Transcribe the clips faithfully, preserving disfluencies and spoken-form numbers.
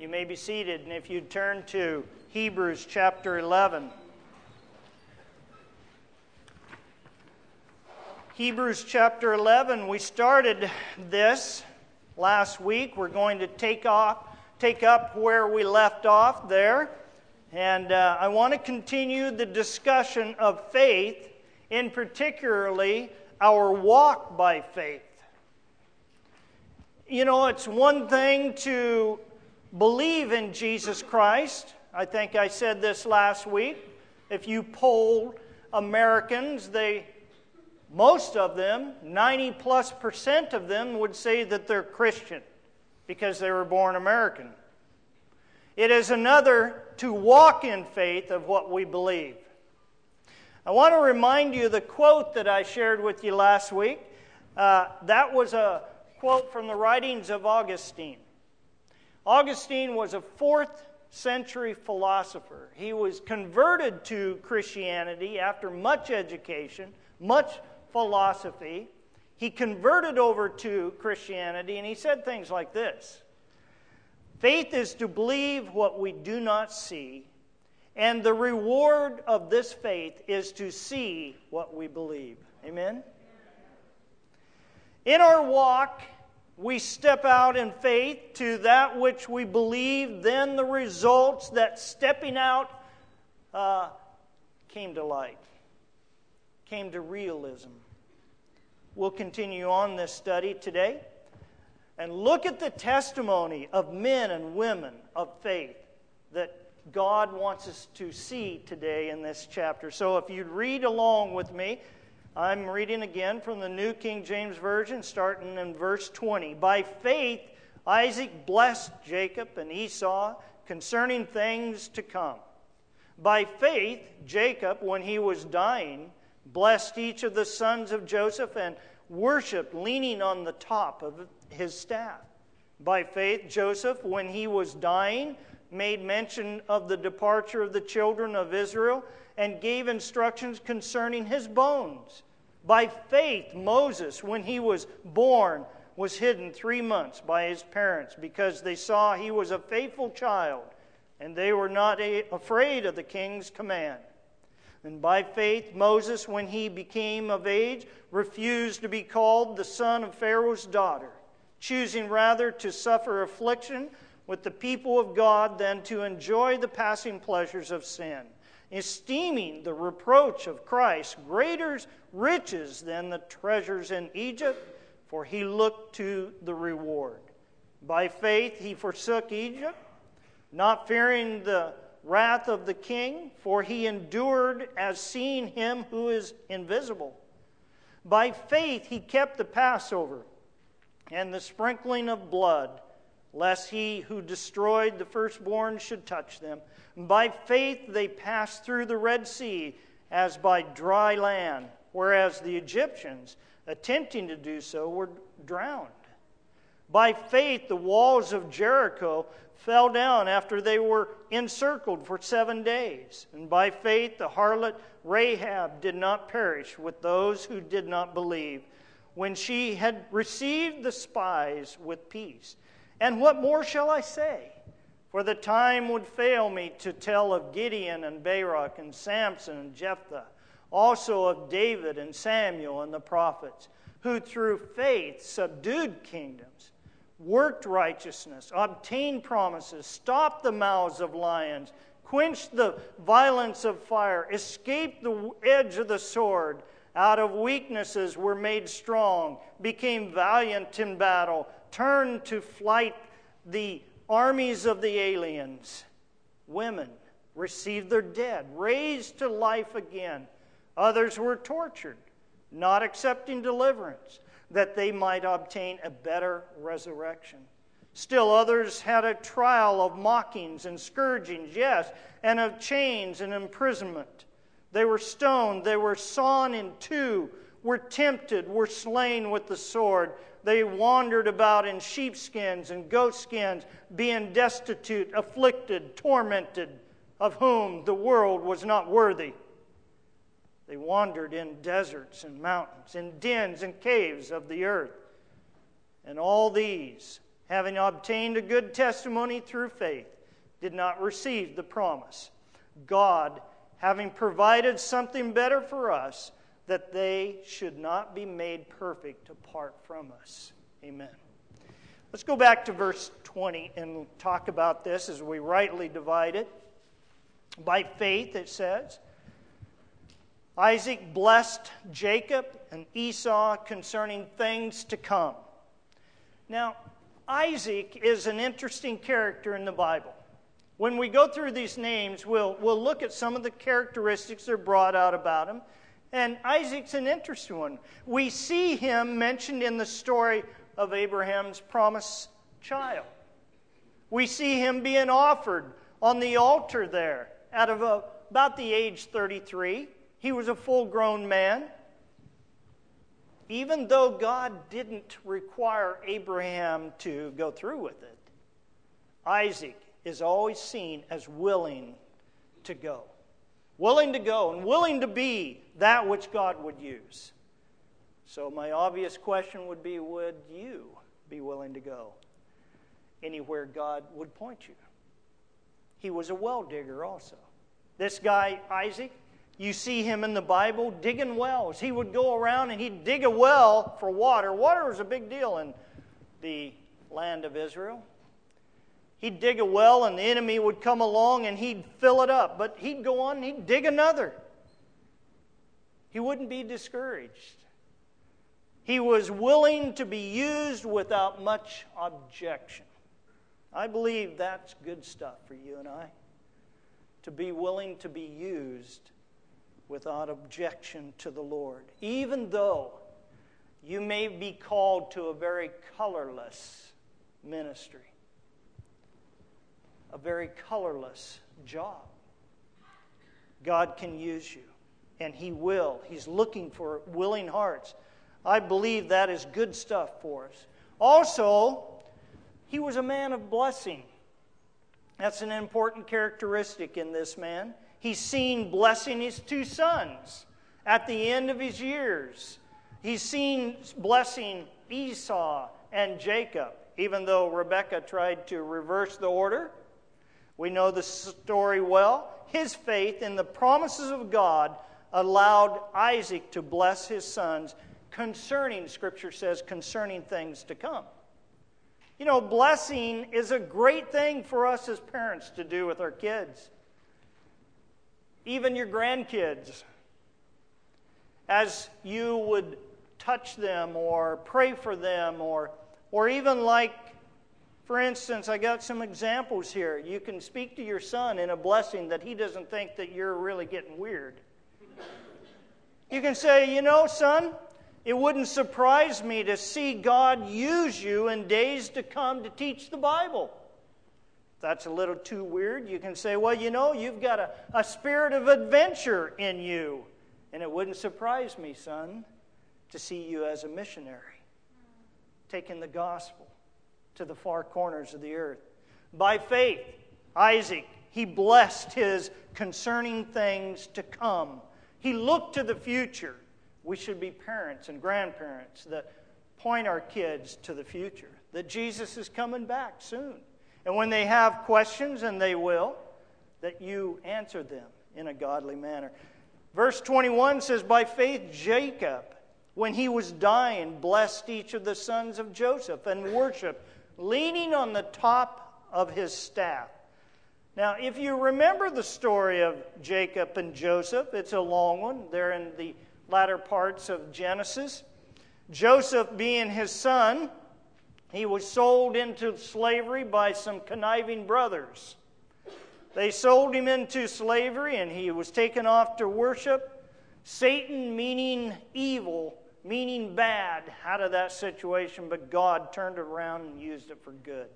You may be seated, and if you'd turn to Hebrews chapter eleven. Hebrews chapter eleven, we started this last week. We're going to take off, take up where we left off there. And uh, I want to continue the discussion of faith, in particularly our walk by faith. You know, it's one thing to believe in Jesus Christ. I think I said this last week. If you polled Americans, they, most of them, ninety plus percent of them would say that they're Christian because they were born American. It is another to walk in faith of what we believe. I want to remind you the quote that I shared with you last week. Uh, that was a quote from the writings of Augustine. Augustine was a fourth century philosopher. He was converted to Christianity after much education, much philosophy. He converted over to Christianity, and he said things like this: faith is to believe what we do not see, and the reward of this faith is to see what we believe. Amen? In our walk, we step out in faith to that which we believe, then the results that stepping out uh, came to light, came to realism. We'll continue on this study today and look at the testimony of men and women of faith that God wants us to see today in this chapter. So if you'd read along with me, I'm reading again from the New King James Version, starting in verse twenty. By faith, Isaac blessed Jacob and Esau concerning things to come. By faith, Jacob, when he was dying, blessed each of the sons of Joseph and worshipped leaning on the top of his staff. By faith, Joseph, when he was dying, made mention of the departure of the children of Israel and gave instructions concerning his bones. By faith, Moses, when he was born, was hidden three months by his parents because they saw he was a faithful child, and they were not a- afraid of the king's command. And by faith, Moses, when he became of age, refused to be called the son of Pharaoh's daughter, choosing rather to suffer affliction with the people of God than to enjoy the passing pleasures of sin, esteeming the reproach of Christ greater riches than the treasures in Egypt, for he looked to the reward. By faith he forsook Egypt, not fearing the wrath of the king, for he endured as seeing him who is invisible. By faith he kept the Passover and the sprinkling of blood, lest he who destroyed the firstborn should touch them. By faith they passed through the Red Sea as by dry land, whereas the Egyptians, attempting to do so, were drowned. By faith the walls of Jericho fell down after they were encircled for seven days. And by faith the harlot Rahab did not perish with those who did not believe, when she had received the spies with peace. And what more shall I say? For the time would fail me to tell of Gideon and Barak and Samson and Jephthah, also of David and Samuel and the prophets, who through faith subdued kingdoms, worked righteousness, obtained promises, stopped the mouths of lions, quenched the violence of fire, escaped the edge of the sword, out of weaknesses were made strong, became valiant in battle, turned to flight the armies of the aliens. Women received their dead, raised to life again. Others were tortured, not accepting deliverance, that they might obtain a better resurrection. Still others had a trial of mockings and scourgings, yes, and of chains and imprisonment. They were stoned, they were sawn in two, were tempted, were slain with the sword. They wandered about in sheepskins and goatskins, being destitute, afflicted, tormented, of whom the world was not worthy. They wandered in deserts and mountains, in dens and caves of the earth. And all these having obtained a good testimony through faith, did not receive the promise. God, having provided something better for us, that they should not be made perfect apart from us. Amen. Let's go back to verse twenty and talk about this as we rightly divide it. By faith, it says, Isaac blessed Jacob and Esau concerning things to come. Now, Isaac is an interesting character in the Bible. When we go through these names, we'll, we'll look at some of the characteristics that are brought out about him. And Isaac's an interesting one. We see him mentioned in the story of Abraham's promised child. We see him being offered on the altar there at about the age thirty-three. He was a full-grown man. Even though God didn't require Abraham to go through with it, Isaac is always seen as willing to go. Willing to go and willing to be that which God would use. So my obvious question would be, would you be willing to go anywhere God would point you? He was a well digger also. This guy, Isaac, you see him in the Bible digging wells. He would go around and he'd dig a well for water. Water was a big deal in the land of Israel. He'd dig a well and the enemy would come along and he'd fill it up. But he'd go on and he'd dig another. He wouldn't be discouraged. He was willing to be used without much objection. I believe that's good stuff for you and I. To be willing to be used without objection to the Lord. Even though you may be called to a very colorless ministry. A very colorless job. God can use you. And He will. He's looking for willing hearts. I believe that is good stuff for us. Also, he was a man of blessing. That's an important characteristic in this man. He's seen blessing his two sons at the end of his years. He's seen blessing Esau and Jacob, even though Rebekah tried to reverse the order. We know the story well. His faith in the promises of God allowed Isaac to bless his sons concerning, Scripture says, concerning things to come. You know, blessing is a great thing for us as parents to do with our kids. Even your grandkids. As you would touch them or pray for them or, or even like, for instance, I got some examples here. You can speak to your son in a blessing that he doesn't think that you're really getting weird. You can say, you know, son, it wouldn't surprise me to see God use you in days to come to teach the Bible. If that's a little too weird, you can say, well, you know, you've got a, a spirit of adventure in you. And it wouldn't surprise me, son, to see you as a missionary, taking the gospel to the far corners of the earth. By faith, Isaac, he blessed his concerning things to come. He looked to the future. We should be parents and grandparents that point our kids to the future, that Jesus is coming back soon. And when they have questions, and they will, that you answer them in a godly manner. Verse twenty-one says, by faith Jacob, when he was dying, blessed each of the sons of Joseph and worshiped, leaning on the top of his staff. Now, if you remember the story of Jacob and Joseph, it's a long one. They're in the latter parts of Genesis. Joseph being his son, he was sold into slavery by some conniving brothers. They sold him into slavery and he was taken off to worship. Satan, meaning evil, meaning bad, out of that situation, but God turned it around and used it for good.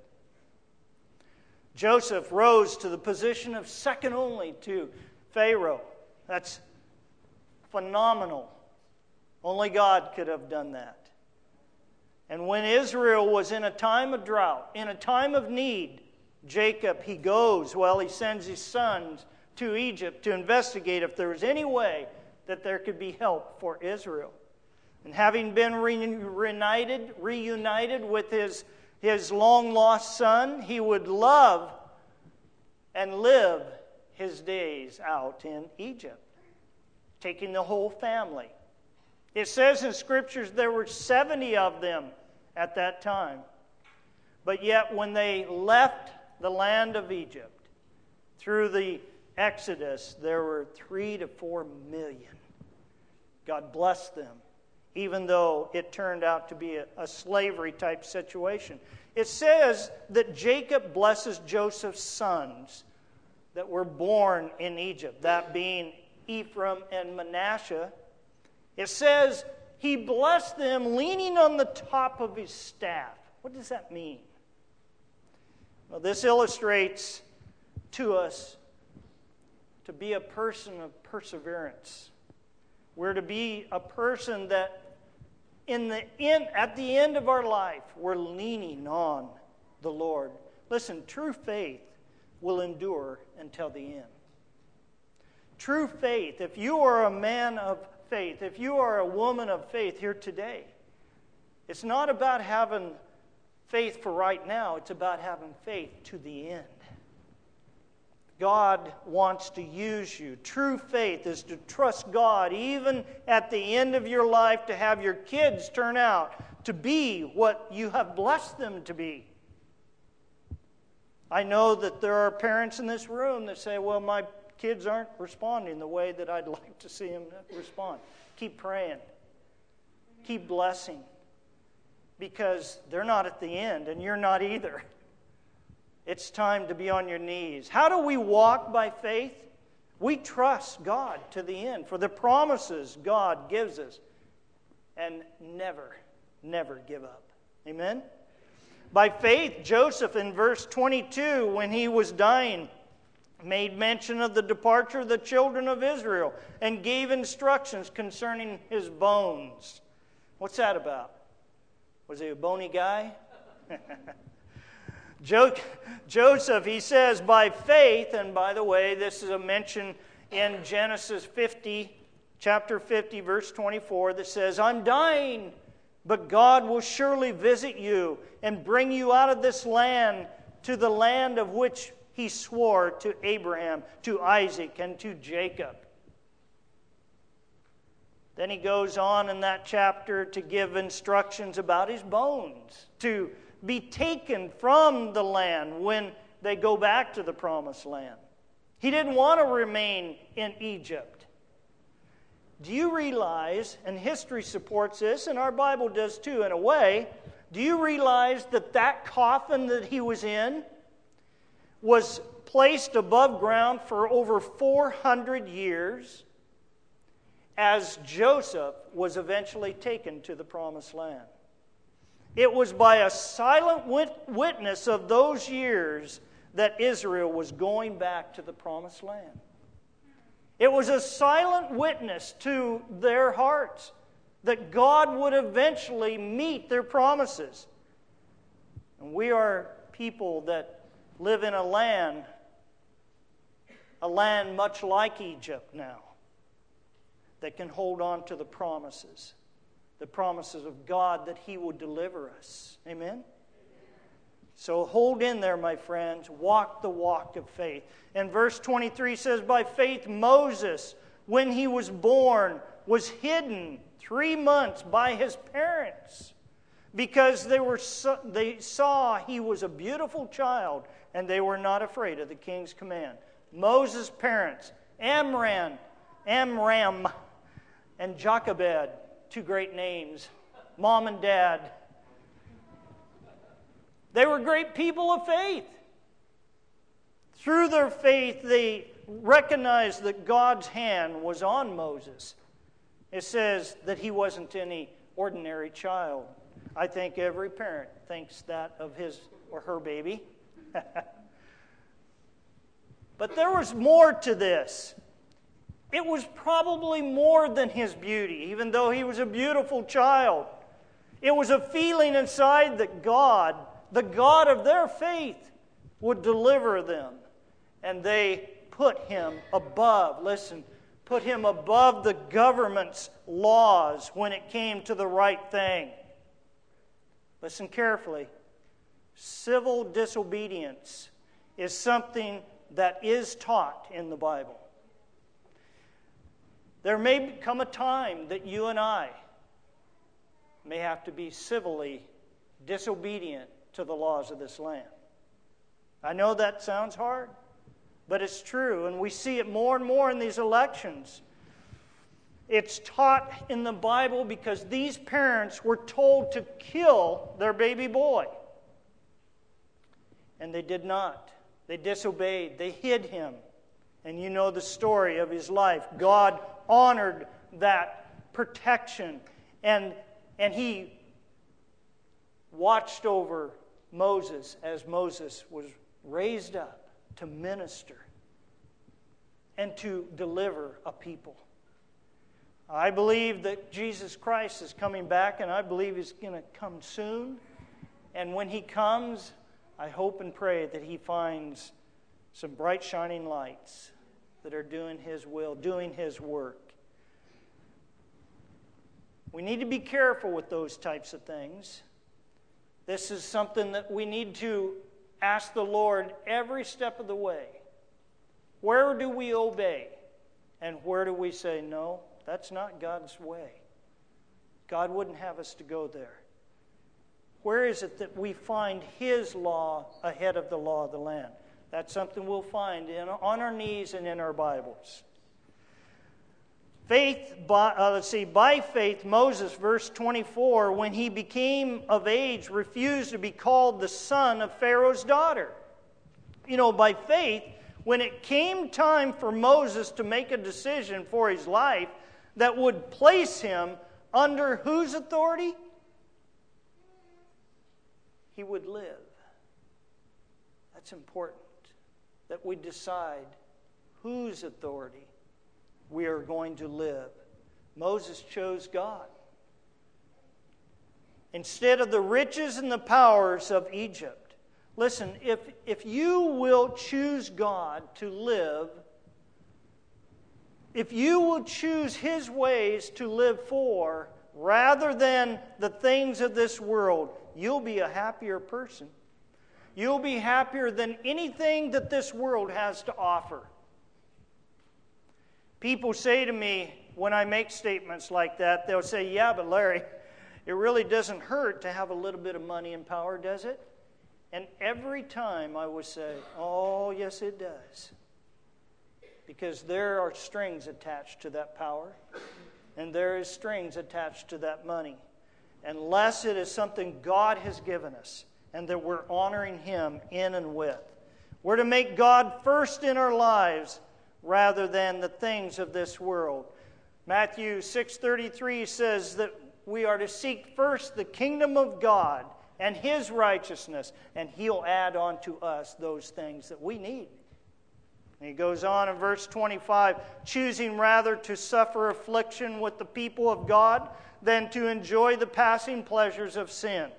Joseph rose to the position of second only to Pharaoh. That's phenomenal. Only God could have done that. And when Israel was in a time of drought, in a time of need, Jacob, he goes, well, he sends his sons to Egypt to investigate if there was any way that there could be help for Israel. And having been reunited, reunited with his his long-lost son, he would love and live his days out in Egypt, taking the whole family. It says in Scriptures there were seventy of them at that time. But yet when they left the land of Egypt, through the Exodus, there were three to four million. God blessed them, even though it turned out to be a, a slavery-type situation. It says that Jacob blesses Joseph's sons that were born in Egypt, that being Ephraim and Manasseh. It says he blessed them leaning on the top of his staff. What does that mean? Well, this illustrates to us to be a person of perseverance. We're to be a person that in the end, at the end of our life, we're leaning on the Lord. Listen, true faith will endure until the end. True faith, if you are a man of faith, if you are a woman of faith here today, it's not about having faith for right now, it's about having faith to the end. God wants to use you. True faith is to trust God even at the end of your life, to have your kids turn out to be what you have blessed them to be. I know that there are parents in this room that say, well, my kids aren't responding the way that I'd like to see them respond. Keep praying. Keep blessing. Because they're not at the end, and you're not either. It's time to be on your knees. How do we walk by faith? We trust God to the end for the promises God gives us, and never, never give up. Amen? By faith, Joseph in verse twenty-two, when he was dying, made mention of the departure of the children of Israel and gave instructions concerning his bones. What's that about? Was he a bony guy? Jo- Joseph, he says, by faith, and by the way, this is a mention in Genesis fifty, chapter fifty, verse twenty-four, that says, I'm dying, but God will surely visit you and bring you out of this land to the land of which he swore to Abraham, to Isaac, and to Jacob. Then he goes on in that chapter to give instructions about his bones, to be taken from the land when they go back to the promised land. He didn't want to remain in Egypt. Do you realize, and history supports this, and our Bible does too in a way, do you realize that that coffin that he was in was placed above ground for over four hundred years as Joseph was eventually taken to the promised land? It was by a silent witness of those years that Israel was going back to the promised land. It was a silent witness to their hearts that God would eventually meet their promises. And we are people that live in a land, a land much like Egypt now, that can hold on to the promises. The promises of God that he would deliver us. Amen? So hold in there, my friends. Walk the walk of faith. And verse twenty-three says, by faith Moses, when he was born, was hidden three months by his parents, because they were so, they saw he was a beautiful child, and they were not afraid of the king's command. Moses' parents, Amram, Amram, and Jochebed, two great names, mom and dad. They were great people of faith. Through their faith, they recognized that God's hand was on Moses. It says that he wasn't any ordinary child. I think every parent thinks that of his or her baby. But there was more to this. It was probably more than his beauty, even though he was a beautiful child. It was a feeling inside that God, the God of their faith, would deliver them. And they put him above, listen, put him above the government's laws when it came to the right thing. Listen carefully. civil disobedience is something that is taught in the Bible. There may come a time that you and I may have to be civilly disobedient to the laws of this land. I know that sounds hard, but it's true, and we see it more and more in these elections. It's taught in the Bible because these parents were told to kill their baby boy. And they did not. They disobeyed. They hid him. And you know the story of his life. God honored that protection. And, and he watched over Moses as Moses was raised up to minister and to deliver a people. I believe that Jesus Christ is coming back, and I believe He's going to come soon. And when He comes, I hope and pray that He finds some bright shining lights that are doing His will, doing His work. We need to be careful with those types of things. This is something that we need to ask the Lord every step of the way. Where do we obey? And where do we say, no, that's not God's way? God wouldn't have us to go there. Where is it that we find His law ahead of the law of the land? That's something we'll find in, on our knees and in our Bibles. Faith, by, uh, let's see, by faith, Moses, verse twenty-four, when he became of age, refused to be called the son of Pharaoh's daughter. You know, by faith, when it came time for Moses to make a decision for his life that would place him under whose authority? He would live. That's important, that we decide whose authority we are going to live. Moses chose God. Instead of the riches and the powers of Egypt. Listen, if, if you will choose God to live, if you will choose His ways to live for, rather than the things of this world, you'll be a happier person. You'll be happier than anything that this world has to offer. People say to me, when I make statements like that, they'll say, yeah, but Larry, it really doesn't hurt to have a little bit of money and power, does it? And every time I would say, oh, yes, it does. Because there are strings attached to that power, and there is strings attached to that money. Unless it is something God has given us, and that we're honoring Him in and with. We're to make God first in our lives, rather than the things of this world. Matthew six thirty-three says that we are to seek first the kingdom of God and His righteousness, and He'll add on to us those things that we need. And he goes on in verse twenty-five, choosing rather to suffer affliction with the people of God than to enjoy the passing pleasures of sin.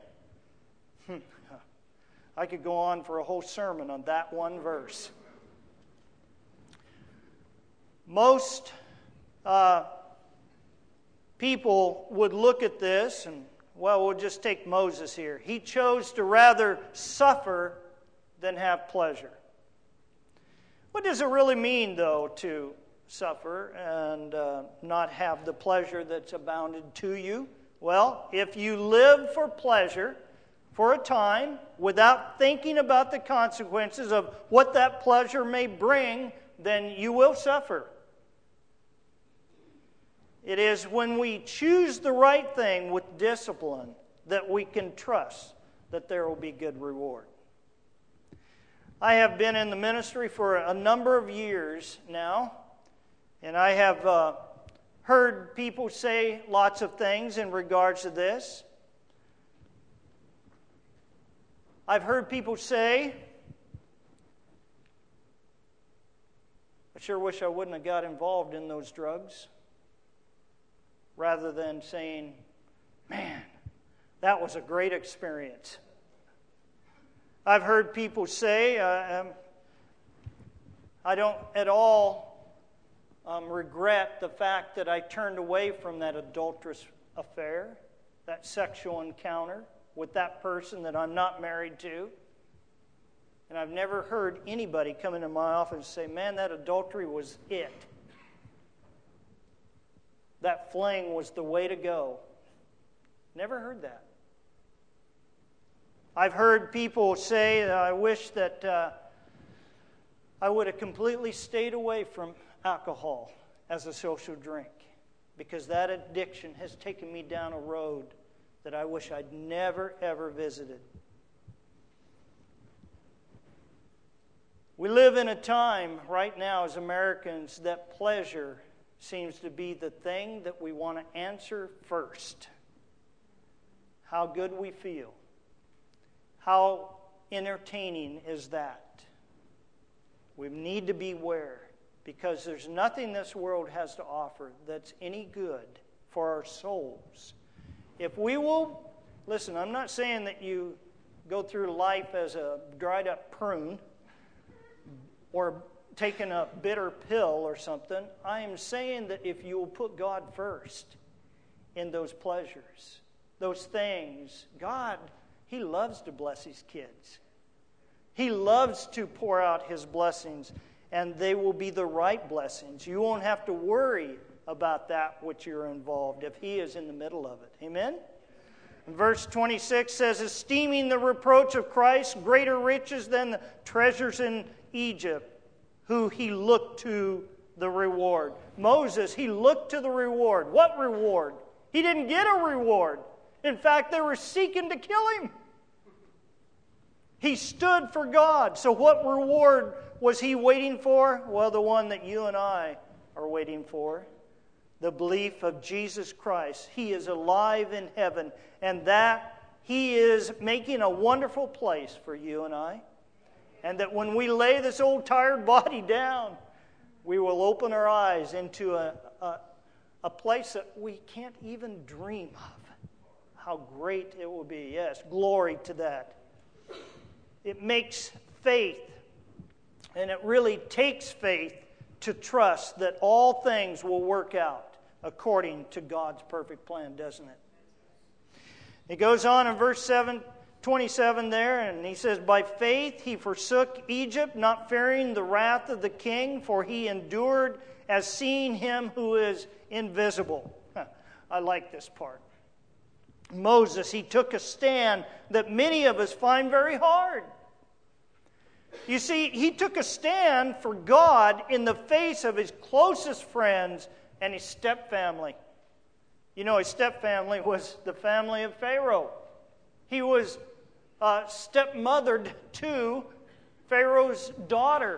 I could go on for a whole sermon on that one verse. Most uh, people would look at this and, well, we'll just take Moses here. He chose to rather suffer than have pleasure. What does it really mean, though, to suffer and uh, not have the pleasure that's abounded to you? Well, if you live for pleasure for a time without thinking about the consequences of what that pleasure may bring, then you will suffer. It is when we choose the right thing with discipline that we can trust that there will be good reward. I have been in the ministry for a number of years now, and I have uh, heard people say lots of things in regards to this. I've heard people say, I sure wish I wouldn't have got involved in those drugs. Rather than saying, man, that was a great experience. I've heard people say, uh, um, I don't at all um, regret the fact that I turned away from that adulterous affair, that sexual encounter. with that person that I'm not married to. And I've never heard anybody come into my office and say, man, that adultery was it. That fling was the way to go. Never heard that. I've heard people say that I wish that uh, I would have completely stayed away from alcohol as a social drink, because that addiction has taken me down a road that I wish I'd never, ever visited. We live in a time right now as Americans that pleasure seems to be the thing that we want to answer first. How good we feel. How entertaining is that? We need to beware, because there's nothing this world has to offer that's any good for our souls. If we will, listen, I'm not saying that you go through life as a dried up prune or taking a bitter pill or something. I am saying that if you will put God first in those pleasures, those things, God, He loves to bless His kids. He loves to pour out His blessings, and they will be the right blessings. You won't have to worry about that which you're involved if He is in the middle of it. Amen? And verse twenty-six says, esteeming the reproach of Christ greater riches than the treasures in Egypt, who he looked to the reward. Moses, he looked to the reward. What reward? He didn't get a reward. In fact, they were seeking to kill him. He stood for God. So what reward was he waiting for? Well, the one that you and I are waiting for. The belief of Jesus Christ. He is alive in heaven, and that He is making a wonderful place for you and I. And that when we lay this old tired body down, we will open our eyes into a, a, a place that we can't even dream of. How great it will be. Yes, glory to that. It makes faith, and it really takes faith to trust that all things will work out according to God's perfect plan, doesn't it? It goes on in verse seven, twenty-seven there, and he says, by faith he forsook Egypt, not fearing the wrath of the king, for he endured as seeing him who is invisible. I like this part. Moses, he took a stand that many of us find very hard. You see, he took a stand for God in the face of his closest friends and his stepfamily. You know, his stepfamily was the family of Pharaoh. He was uh, stepmothered to Pharaoh's daughter.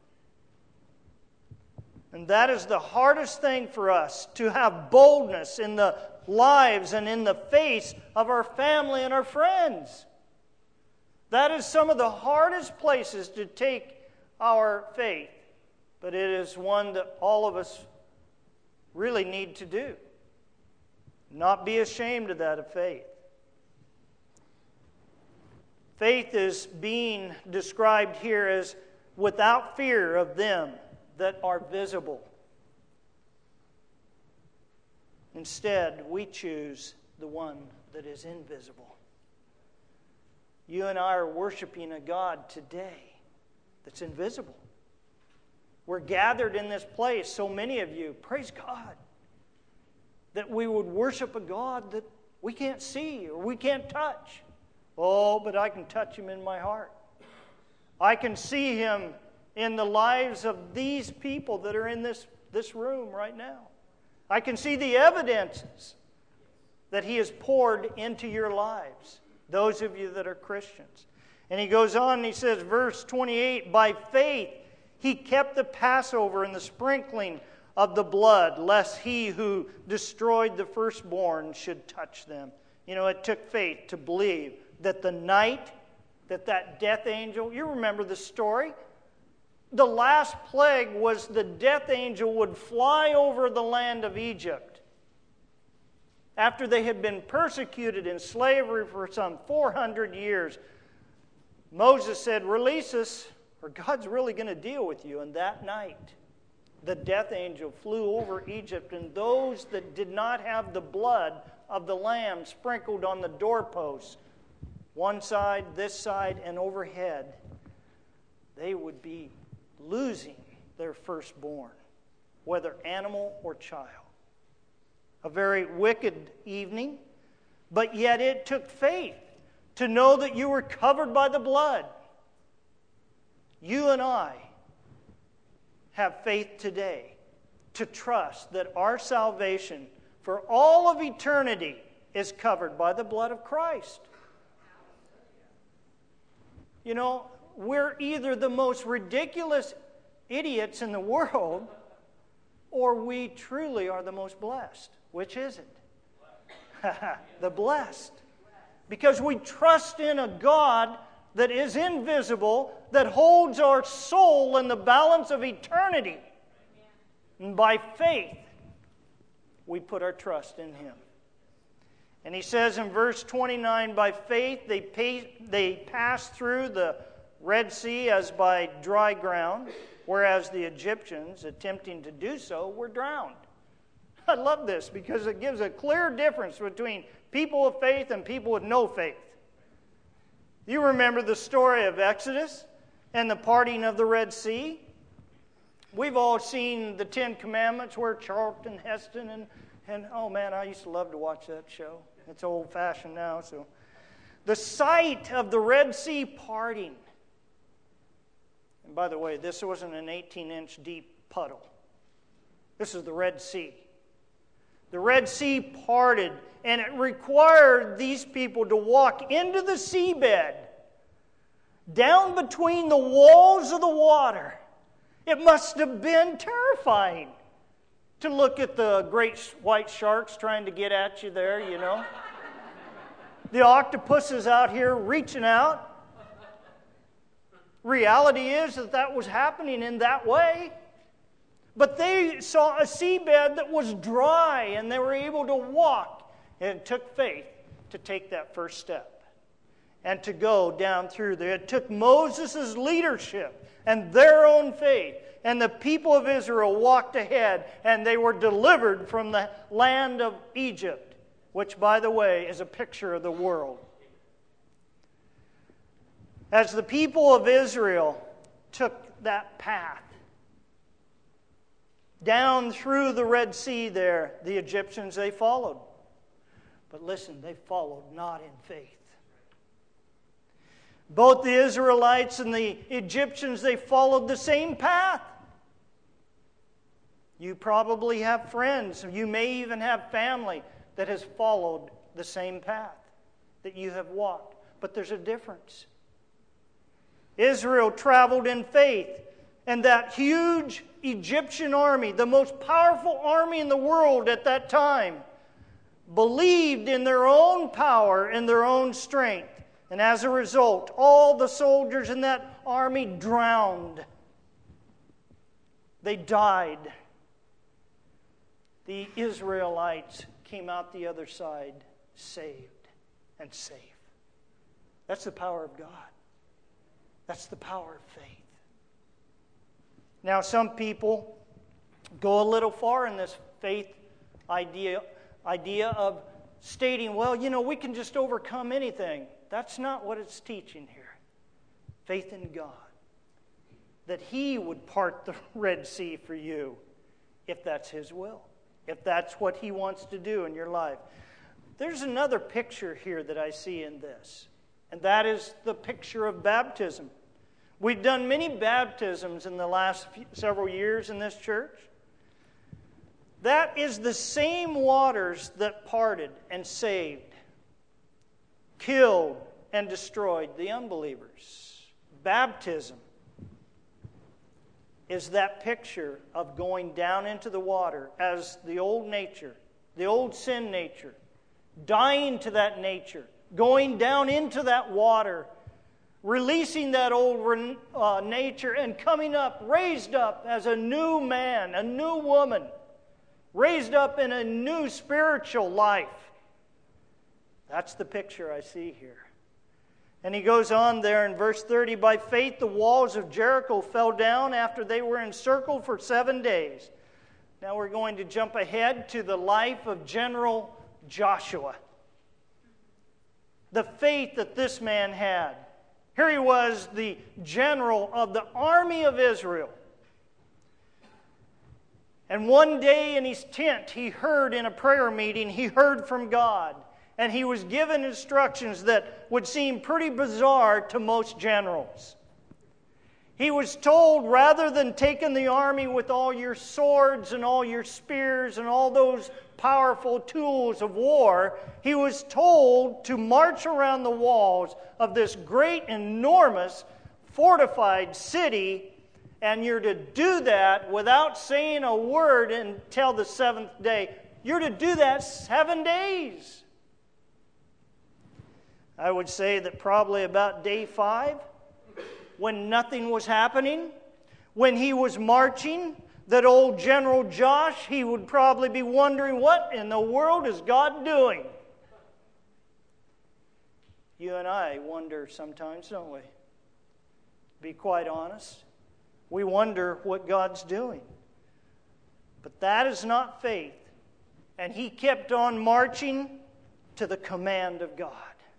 And that is the hardest thing for us, to have boldness in the lives and in the face of our family and our friends. That is some of the hardest places to take our faith. But it is one that all of us really need to do. Not be ashamed of that of faith. Faith is being described here as without fear of them that are visible. Instead, we choose the one that is invisible. You and I are worshiping a God today that's invisible. We're gathered in this place, so many of you, praise God, that we would worship a God that we can't see or we can't touch. Oh, but I can touch Him in my heart. I can see Him in the lives of these people that are in this, this room right now. I can see the evidences that He has poured into your lives, those of you that are Christians. And he goes on and he says, verse twenty-eight, by faith He kept the Passover and the sprinkling of the blood, lest he who destroyed the firstborn should touch them. You know, it took faith to believe that the night that that death angel, you remember the story? The last plague was the death angel would fly over the land of Egypt. After they had been persecuted in slavery for some four hundred years, Moses said, release us, or God's really going to deal with you. And that night, the death angel flew over Egypt, and those that did not have the blood of the lamb sprinkled on the doorposts one side, this side, and overhead, they would be losing their firstborn, whether animal or child. A very wicked evening, but yet it took faith to know that you were covered by the blood. You and I have faith today to trust that our salvation for all of eternity is covered by the blood of Christ. You know, we're either the most ridiculous idiots in the world, or we truly are the most blessed. Which is it? The blessed. Because we trust in a God that is invisible, that holds our soul in the balance of eternity. And by faith, we put our trust in Him. And he says in verse twenty-nine, by faith they, pay, they passed through the Red Sea as by dry ground, whereas the Egyptians, attempting to do so, were drowned. I love this because it gives a clear difference between people of faith and people with no faith. You remember the story of Exodus and the parting of the Red Sea? We've all seen the Ten Commandments where Charlton Heston and, and oh man, I used to love to watch that show. It's old-fashioned now. So, the sight of the Red Sea parting. And by the way, this wasn't an eighteen-inch deep puddle. This is the Red Sea. The Red Sea parted, and it required these people to walk into the seabed, down between the walls of the water. It must have been terrifying to look at the great white sharks trying to get at you there, you know. The octopuses out here reaching out. Reality is that that was happening in that way. But they saw a seabed that was dry, and they were able to walk. And it took faith to take that first step and to go down through there. It took Moses' leadership and their own faith. And the people of Israel walked ahead, and they were delivered from the land of Egypt, which, by the way, is a picture of the world. As the people of Israel took that path down through the Red Sea there, the Egyptians, they followed. But listen, they followed not in faith. Both the Israelites and the Egyptians, they followed the same path. You probably have friends, you may even have family that has followed the same path that you have walked. But there's a difference. Israel traveled in faith, and that huge Egyptian army, the most powerful army in the world at that time, believed in their own power and their own strength. And as a result, all the soldiers in that army drowned. They died. The Israelites came out the other side saved and safe. That's the power of God. That's the power of faith. Now, some people go a little far in this faith idea, idea of stating, well, you know, we can just overcome anything. That's not what it's teaching here. Faith in God. That He would part the Red Sea for you if that's His will. If that's what He wants to do in your life. There's another picture here that I see in this. And that is the picture of baptism. We've done many baptisms in the last few, several years in this church. That is the same waters that parted and saved, killed, and destroyed the unbelievers. Baptism is that picture of going down into the water as the old nature, the old sin nature, dying to that nature, going down into that water, releasing that old uh, nature and coming up, raised up as a new man, a new woman, raised up in a new spiritual life. That's the picture I see here. And he goes on there in verse thirty, by faith the walls of Jericho fell down after they were encircled for seven days. Now we're going to jump ahead to the life of General Joshua. the faith that this man had. Here he was, the general of the army of Israel. And one day in his tent, he heard in a prayer meeting, he heard from God. And he was given instructions that would seem pretty bizarre to most generals. He was told, rather than taking the army with all your swords and all your spears and all those powerful tools of war, he was told to march around the walls of this great, enormous, fortified city, and you're to do that without saying a word until the seventh day. You're to do that seven days. I would say that probably about day five, when nothing was happening, when he was marching, that old General Josh, he would probably be wondering, what in the world is God doing? You and I wonder sometimes, don't we? Be quite honest. We wonder what God's doing. But that is not faith. And he kept on marching to the command of God.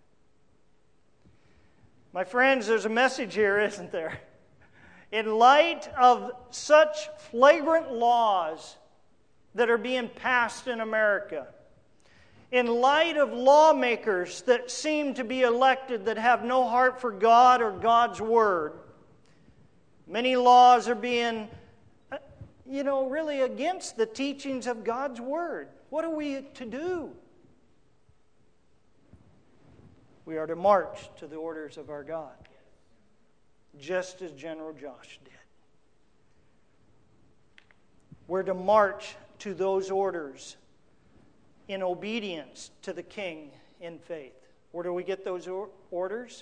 My friends, there's a message here, isn't there? In light of such flagrant laws that are being passed in America, in light of lawmakers that seem to be elected that have no heart for God or God's Word, many laws are being, you know, really against the teachings of God's Word. What are we to do? We are to march to the orders of our God, just as General Josh did. We're to march to those orders in obedience to the King in faith. Where do we get those or- orders?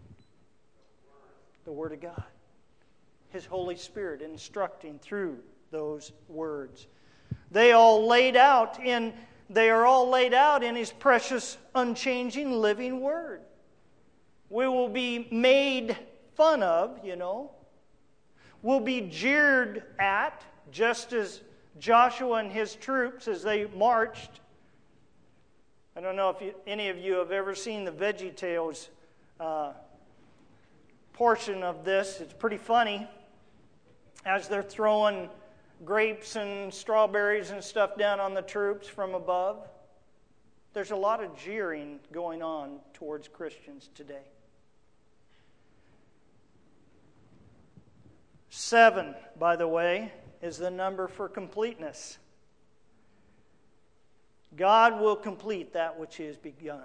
The Word of God. His Holy Spirit instructing through those words. They all laid out in They are all laid out in His precious, unchanging, living Word. We will be made fun of, you know. We'll be jeered at, just as Joshua and his troops, as they marched. I don't know if you, any of you have ever seen the VeggieTales uh, portion of this. It's pretty funny. As they're throwing grapes and strawberries and stuff down on the troops from above. There's a lot of jeering going on towards Christians today. Seven, by the way, is the number for completeness. God will complete that which He has begun.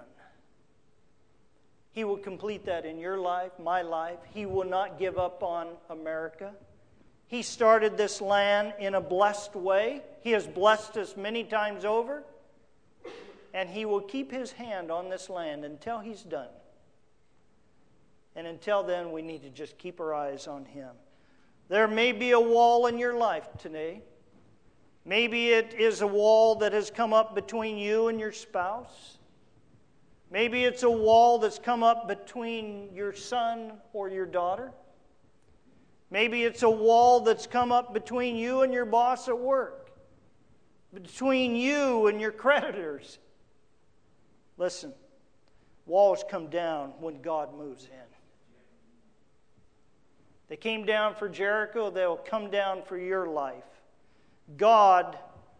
He will complete that in your life, my life. He will not give up on America. He started this land in a blessed way. He has blessed us many times over. And He will keep His hand on this land until He's done. And until then, we need to just keep our eyes on Him. There may be a wall in your life today. Maybe it is a wall that has come up between you and your spouse. Maybe it's a wall that's come up between your son or your daughter. Maybe it's a wall that's come up between you and your boss at work, between you and your creditors. Listen, walls come down when God moves in. They came down for Jericho, they'll come down for your life. God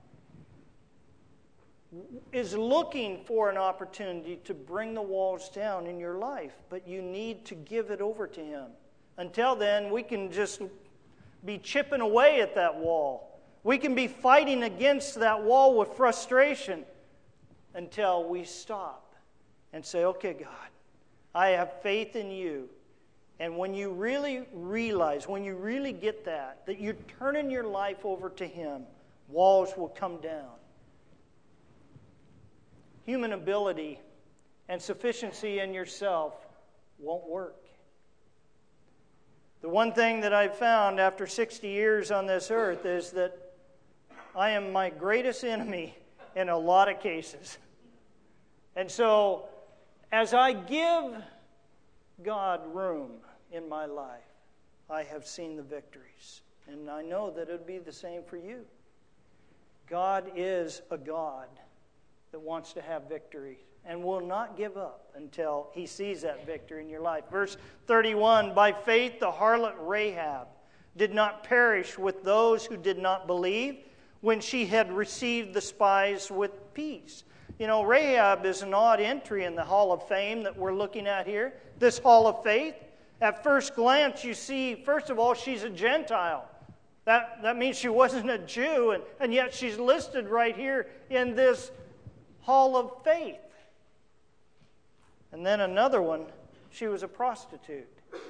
is looking for an opportunity to bring the walls down in your life, but you need to give it over to Him. Until then, we can just be chipping away at that wall. We can be fighting against that wall with frustration until we stop and say, okay, God, I have faith in You. And when you really realize, when you really get that, that you're turning your life over to Him, walls will come down. Human ability and sufficiency in yourself won't work. The one thing that I've found after sixty years on this earth is that I am my greatest enemy in a lot of cases. And so, as I give God room in my life, I have seen the victories. And I know that it would be the same for you. God is a God that wants to have victory and will not give up until he sees that victory in your life. Verse thirty-one, by faith the harlot Rahab did not perish with those who did not believe when she had received the spies with peace. You know, Rahab is an odd entry in the Hall of Fame that we're looking at here, this Hall of Faith. At first glance, you see, first of all, she's a Gentile. That, that means she wasn't a Jew, and, and yet she's listed right here in this Hall of Faith. And then another one, she was a prostitute.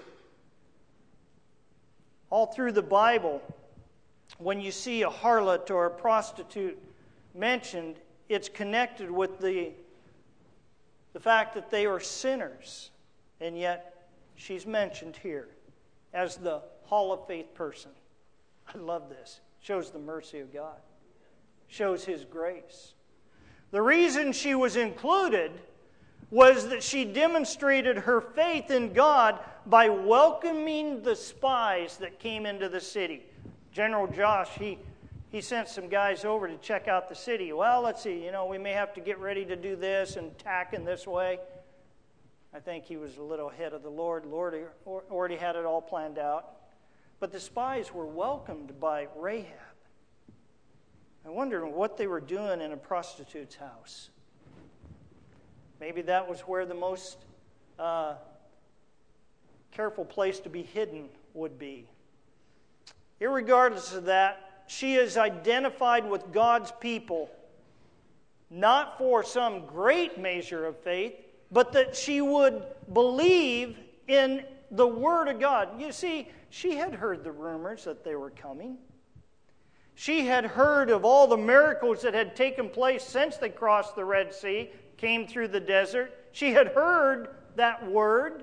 All through the Bible, when you see a harlot or a prostitute mentioned, it's connected with the, the fact that they are sinners. And yet, she's mentioned here as the Hall of Faith person. I love this. Shows the mercy of God. Shows His grace. The reason she was included was that she demonstrated her faith in God by welcoming the spies that came into the city. General Josh, he, he sent some guys over to check out the city. Well, let's see, you know, we may have to get ready to do this and tack in this way. I think he was a little ahead of the Lord. The Lord already had it all planned out. But the spies were welcomed by Rahab. I wondered what they were doing in a prostitute's house. Maybe that was where the most uh, careful place to be hidden would be. Irregardless of that, she is identified with God's people, not for some great measure of faith, but that she would believe in the Word of God. You see, she had heard the rumors that they were coming. She had heard of all the miracles that had taken place since they crossed the Red Sea, came through the desert. She had heard that word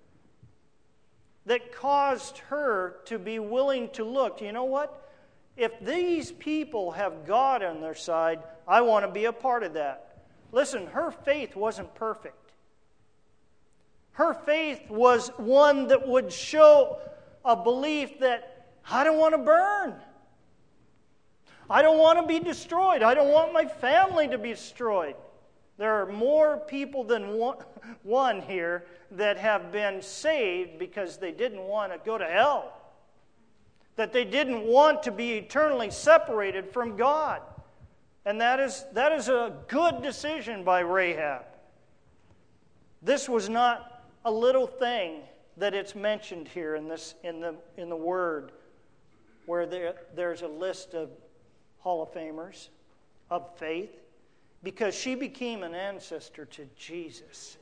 that caused her to be willing to look. You know what? If these people have God on their side, I want to be a part of that. Listen, her faith wasn't perfect. Her faith was one that would show a belief that I don't want to burn. I don't want to be destroyed. I don't want my family to be destroyed. There are more people than one, one here that have been saved because they didn't want to go to hell. That they didn't want to be eternally separated from God. And that is, that is a good decision by Rahab. This was not a little thing that it's mentioned here in this in the in the Word, where there, there's a list of Hall of Famers of faith, because she became an ancestor to Jesus.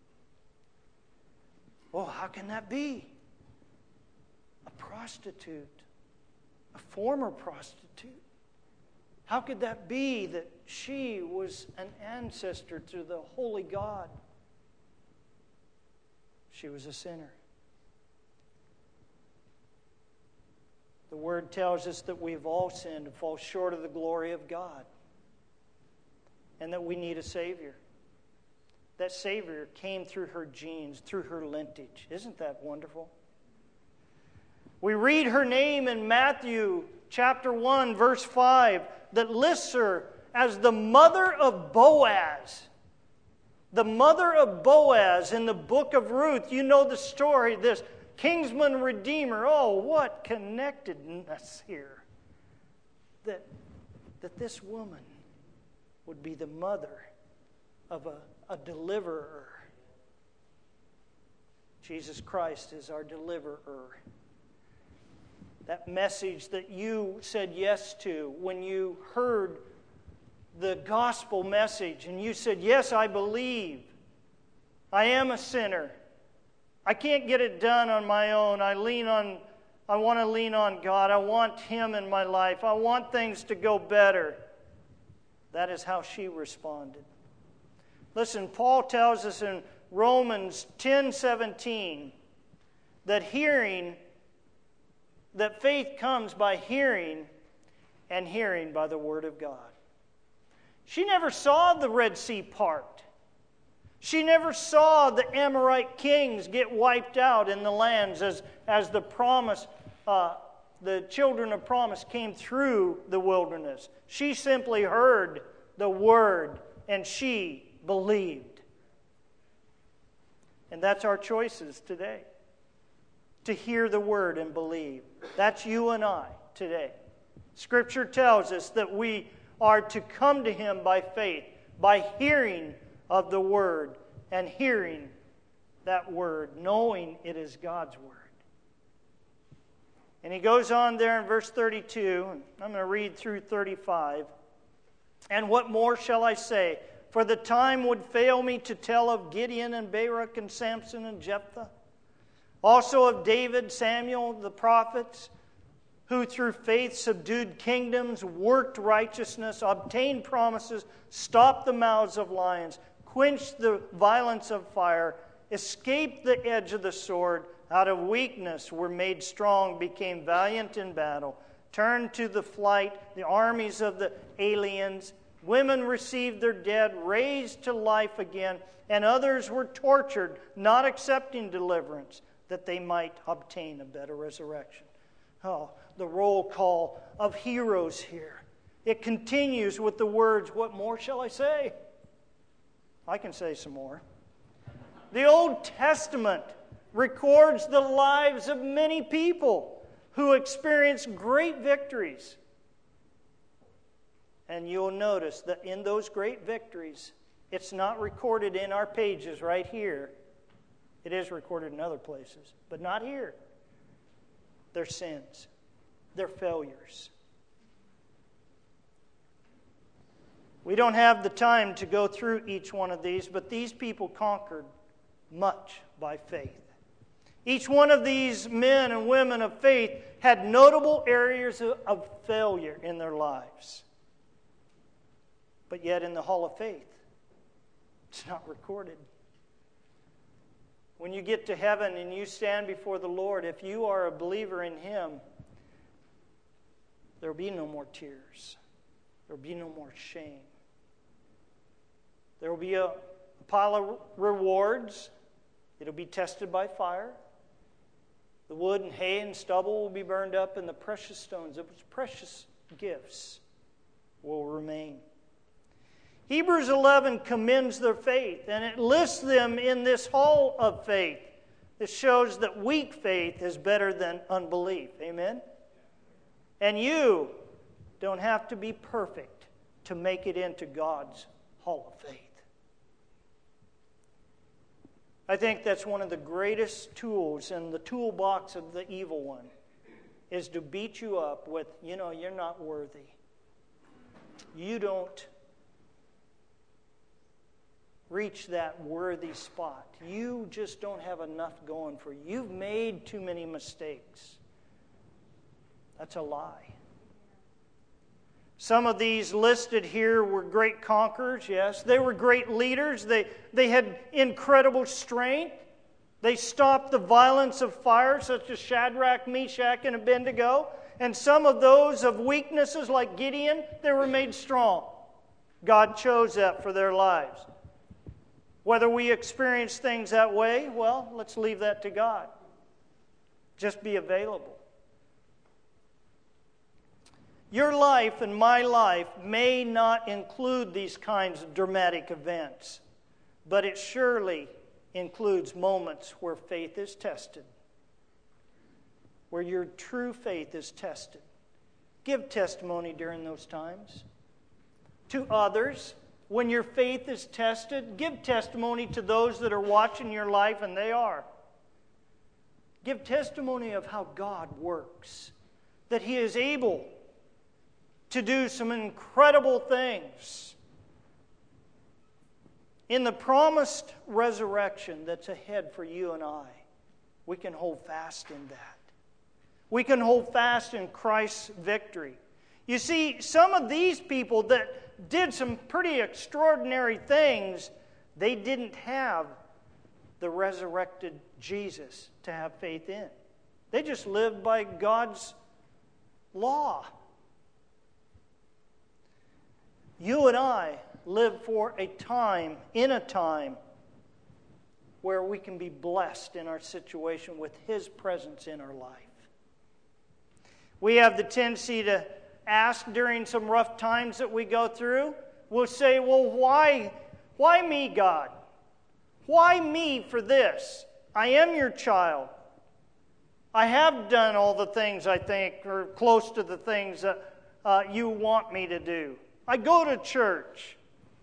Well, how can that be? A prostitute, a former prostitute. How could that be that she was an ancestor to the holy God? She was a sinner. The Word tells us that we've all sinned and fall short of the glory of God, and that we need a Savior. That Savior came through her genes, through her lineage. Isn't that wonderful? We read her name in Matthew chapter one, verse five, that lists her as the mother of Boaz. The mother of Boaz in the book of Ruth. You know the story, this kinsman redeemer. Oh, what connectedness here. That, that this woman would be the mother of a, a deliverer. Jesus Christ is our deliverer. That message that you said yes to when you heard the gospel message and you said, yes, I believe. I am a sinner. I can't get it done on my own. I lean on, I want to lean on God. I want Him in my life. I want things to go better. That is how she responded. Listen, Paul tells us in Romans ten seventeen that hearing, that faith comes by hearing, and hearing by the Word of God. She never saw the Red Sea part. She never saw the Amorite kings get wiped out in the lands as, as the promise, uh, the children of promise came through the wilderness. She simply heard the Word and she believed. And that's our choices today. To hear the Word and believe. That's you and I today. Scripture tells us that we are to come to Him by faith, by hearing of the Word and hearing that Word, knowing it is God's Word. And he goes on there in verse thirty-two, and I'm going to read through thirty-five. And what more shall I say? For the time would fail me to tell of Gideon and Barak and Samson and Jephthah. Also of David, Samuel, the prophets, who through faith subdued kingdoms, worked righteousness, obtained promises, stopped the mouths of lions, quenched the violence of fire, escaped the edge of the sword, out of weakness were made strong, became valiant in battle, turned to the flight the armies of the aliens. Women received their dead, raised to life again, and others were tortured, not accepting deliverance, that they might obtain a better resurrection. Oh, the roll call of heroes here. It continues with the words, what more shall I say? I can say some more. The Old Testament records the lives of many people who experienced great victories. And you'll notice that in those great victories, it's not recorded in our pages right here. It is recorded in other places, but not here. Their sins, their failures. We don't have the time to go through each one of these, but these people conquered much by faith. Each one of these men and women of faith had notable areas of failure in their lives. But yet in the Hall of Faith, it's not recorded. When you get to heaven and you stand before the Lord, if you are a believer in Him, there will be no more tears. There will be no more shame. There will be a, a pile of rewards. It will be tested by fire. The wood and hay and stubble will be burned up, and the precious stones, its precious gifts, will remain. Hebrews eleven commends their faith, and it lists them in this hall of faith. It shows that weak faith is better than unbelief. Amen? And you don't have to be perfect to make it into God's hall of faith. I think that's one of the greatest tools in the toolbox of the evil one, is to beat you up with, you know, you're not worthy. You don't reach that worthy spot. You just don't have enough going for you. You've made too many mistakes. That's a lie. Some of these listed here were great conquerors, yes. They were great leaders. They, they had incredible strength. They stopped the violence of fire, such as Shadrach, Meshach, and Abednego. And some of those of weaknesses, like Gideon, they were made strong. God chose that for their lives. Whether we experience things that way, well, let's leave that to God. Just be available. Your life and my life may not include these kinds of dramatic events, but it surely includes moments where faith is tested, where your true faith is tested. Give testimony during those times. To others, when your faith is tested, give testimony to those that are watching your life, and they are. Give testimony of how God works, that He is able to do some incredible things. In the promised resurrection that's ahead for you and I, we can hold fast in that. We can hold fast in Christ's victory. You see, some of these people that did some pretty extraordinary things, they didn't have the resurrected Jesus to have faith in. They just lived by God's law. You and I live for a time, in a time, where we can be blessed in our situation with His presence in our life. We have the tendency to ask during some rough times that we go through, we'll say, well, why, why me, God? Why me for this? I am your child. I have done all the things I think, or close to the things that uh, you want me to do. I go to church.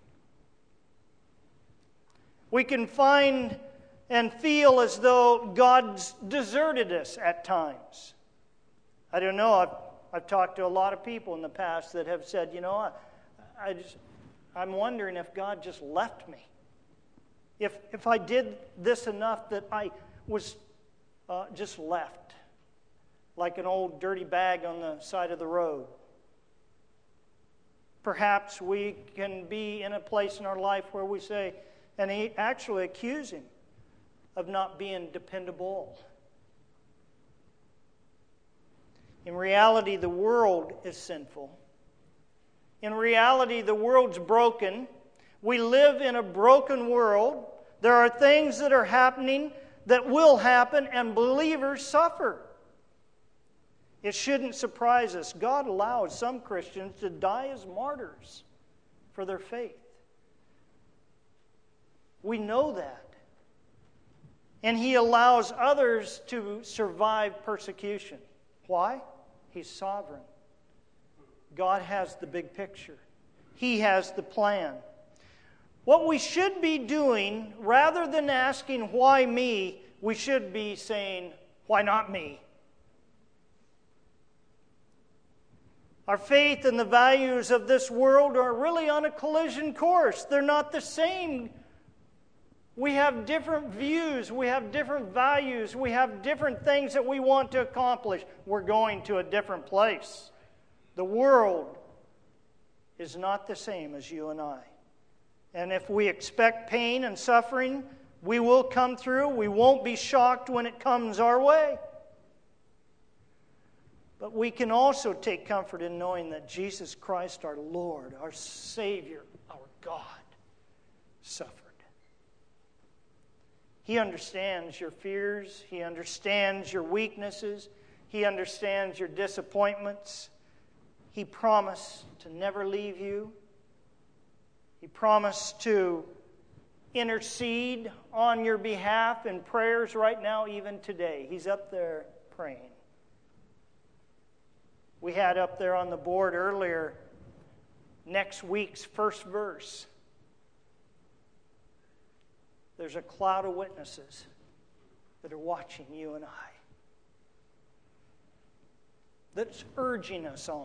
We can find and feel as though God's deserted us at times. I don't know, I've, I've talked to a lot of people in the past that have said, you know, I, I just, I'm wondering if God just left me. If, if I did this enough that I was uh, just left, like an old dirty bag on the side of the road. Perhaps we can be in a place in our life where we say, and he actually accuse him of not being dependable. In reality, the world is sinful. In reality, the world's broken. We live in a broken world. There are things that are happening that will happen, and believers suffer. It shouldn't surprise us. God allows some Christians to die as martyrs for their faith. We know that. And He allows others to survive persecution. Why? He's sovereign. God has the big picture. He has the plan. What we should be doing, rather than asking, why me, we should be saying, why not me? Our faith and the values of this world are really on a collision course. They're not the same. We have different views. We have different values. We have different things that we want to accomplish. We're going to a different place. The world is not the same as you and I. And if we expect pain and suffering, we will come through. We won't be shocked when it comes our way. But we can also take comfort in knowing that Jesus Christ, our Lord, our Savior, our God, suffered. He understands your fears. He understands your weaknesses. He understands your disappointments. He promised to never leave you. He promised to intercede on your behalf in prayers right now, even today. He's up there praying. We had up there on the board earlier next week's first verse. There's a cloud of witnesses that are watching you and I, that's urging us on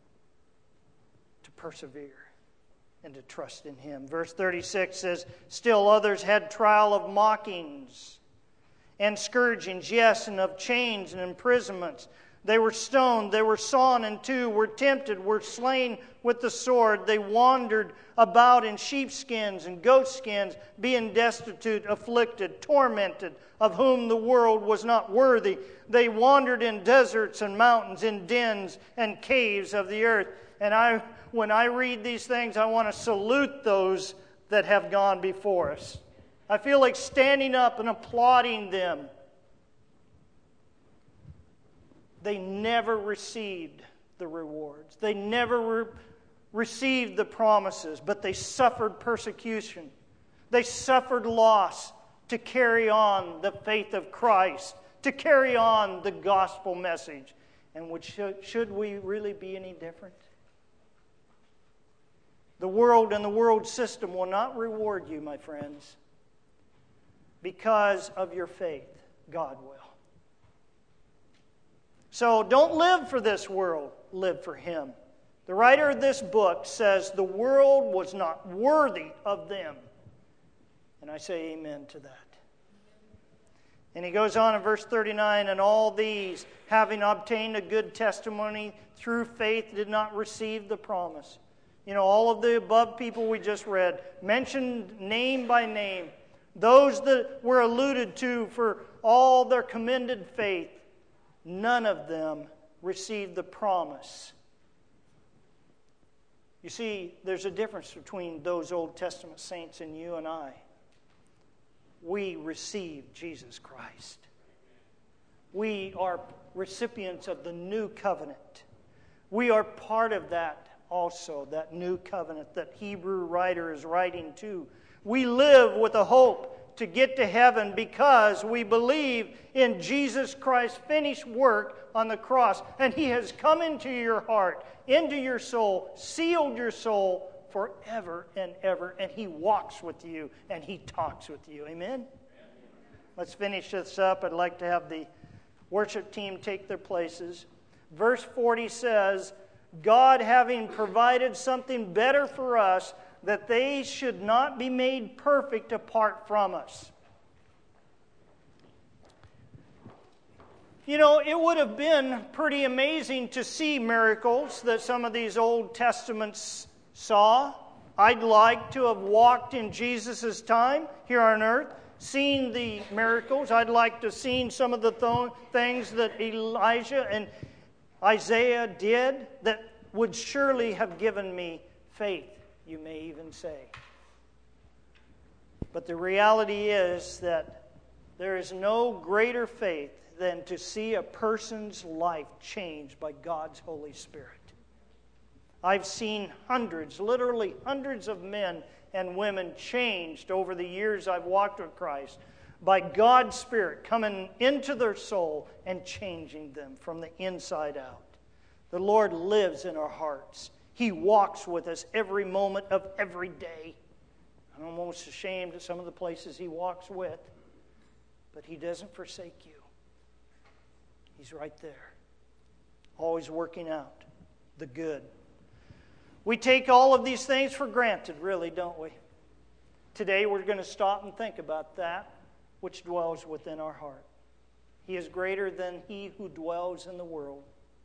to persevere and to trust in Him. Verse thirty-six says, still others had trial of mockings and scourgings, yes, and of chains and imprisonments. They were stoned, they were sawn in two, were tempted, were slain with the sword. They wandered about in sheepskins and goatskins, being destitute, afflicted, tormented, of whom the world was not worthy. They wandered in deserts and mountains, in dens and caves of the earth. And I, when I read these things, I want to salute those that have gone before us. I feel like standing up and applauding them. They never received the rewards. They never re- received the promises, but they suffered persecution. They suffered loss to carry on the faith of Christ, to carry on the gospel message. And would, should, should we really be any different? The world and the world system will not reward you, my friends, because of your faith. God will. So don't live for this world, live for Him. The writer of this book says the world was not worthy of them. And I say amen to that. And he goes on in verse thirty-nine, and all these, having obtained a good testimony through faith, did not receive the promise. You know, all of the above people we just read, mentioned name by name, those that were alluded to for all their commended faith, none of them received the promise. You see, there's a difference between those Old Testament saints and you and I. We receive Jesus Christ. We are recipients of the new covenant. We are part of that also, that new covenant that Hebrew writer is writing to. We live with a hope to get to heaven because we believe in Jesus Christ's finished work on the cross. And He has come into your heart, into your soul, sealed your soul forever and ever. And He walks with you and He talks with you. Amen? Let's finish this up. I'd like to have the worship team take their places. Verse forty says, God having provided something better for us, that they should not be made perfect apart from us. You know, it would have been pretty amazing to see miracles that some of these Old Testaments saw. I'd like to have walked in Jesus' time here on earth, seen the miracles. I'd like to have seen some of the th- things that Elijah and Isaiah did that would surely have given me faith, you may even say. But the reality is that there is no greater faith than to see a person's life changed by God's Holy Spirit. I've seen hundreds, literally hundreds of men and women changed over the years I've walked with Christ by God's Spirit coming into their soul and changing them from the inside out. The Lord lives in our hearts. He walks with us every moment of every day. I'm almost ashamed of some of the places He walks with, but He doesn't forsake you. He's right there, always working out the good. We take all of these things for granted, really, don't we? Today we're going to stop and think about that which dwells within our heart. He is greater than he who dwells in the world.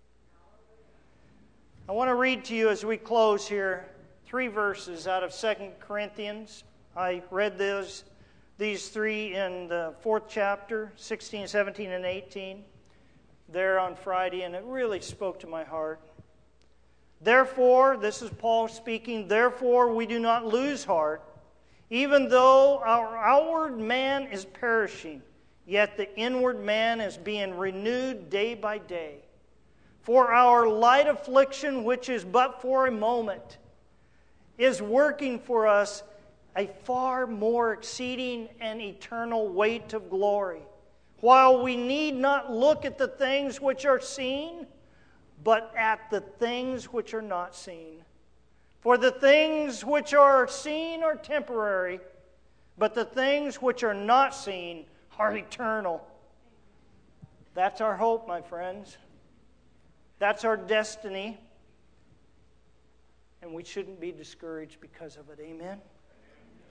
I want to read to you as we close here three verses out of Second Corinthians. I read those, these three in the fourth chapter, sixteen, seventeen, and eighteen, there on Friday, and it really spoke to my heart. Therefore, this is Paul speaking, therefore we do not lose heart, even though our outward man is perishing, yet the inward man is being renewed day by day. For our light affliction, which is but for a moment, is working for us a far more exceeding and eternal weight of glory. While we need not look at the things which are seen, but at the things which are not seen. For the things which are seen are temporary, but the things which are not seen are eternal. That's our hope, my friends. That's our destiny. And we shouldn't be discouraged because of it. Amen?